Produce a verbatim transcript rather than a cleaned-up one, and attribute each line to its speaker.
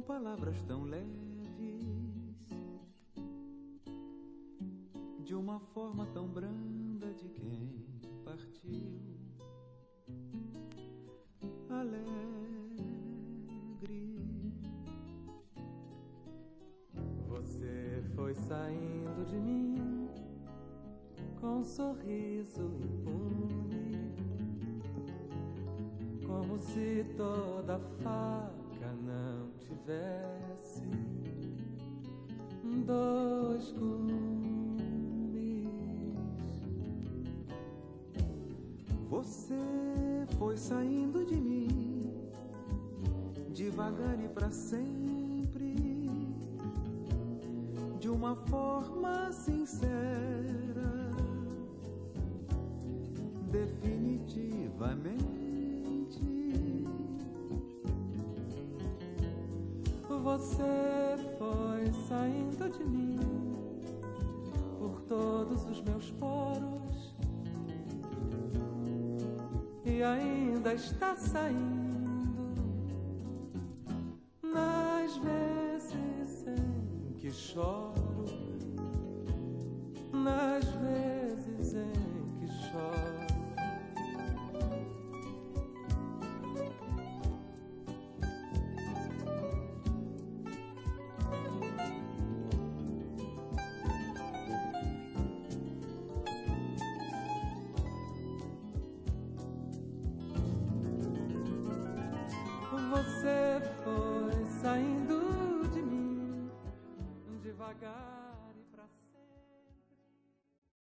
Speaker 1: palavras tão leves, de uma forma tão branda de quem partiu alegre. Você foi saindo de mim com um sorriso impune, como se toda faca não tivesse dois gumes. Você foi saindo de mim devagar e pra sempre, de uma forma sincera, definitivamente. Você foi saindo de mim por todos os meus poros e ainda está saindo nas vezes em que choro, nas vezes em que choro. Você foi saindo